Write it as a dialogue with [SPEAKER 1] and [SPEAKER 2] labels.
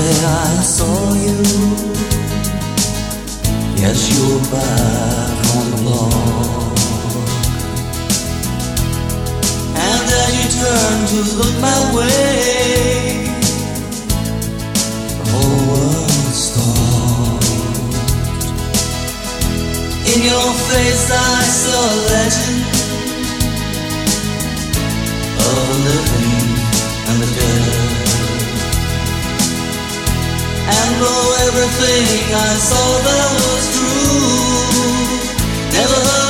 [SPEAKER 1] I saw you. Yes, you're back on the block. And as you turn to look my way, the whole world stopped. In your face I saw a legend of the living and the dead. And though everything I saw there was true, never heard